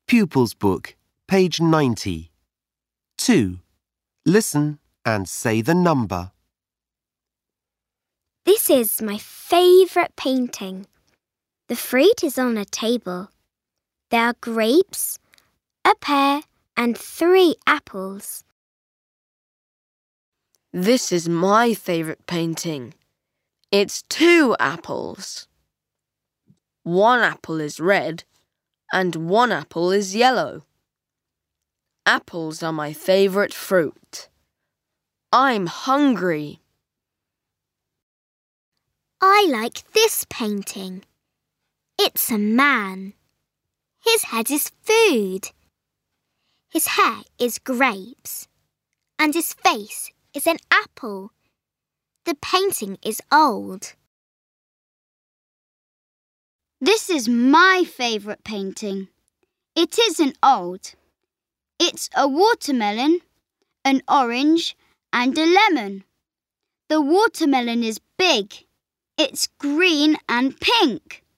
Pupils Book, page 90. 2. Listen and say the number. This is my favourite painting. The fruit is on a table. There are grapes, a pear, and 3 apples. This is my favourite painting. It's 2 apples. 1 apple is red and 1 apple is yellow. Apples are my favourite fruit. I'm hungry. I like this painting. It's a man. His head is food. His hair is grapes. And his face is an apple. The painting is old. This is my favourite painting. It isn't old. It's a watermelon, an orange, and a lemon. The watermelon is big. It's green and pink.